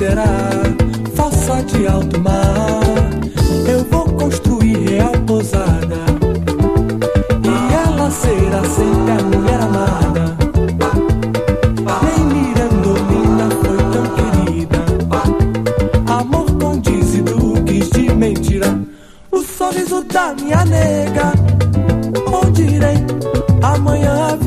será falsa de alto mar. Eu vou construir real pousada e ela será sempre a mulher amada. Nem Mirandolina foi tão querida. Amor condiz e duques de mentira. O sorriso da minha nega, onde irei amanhã?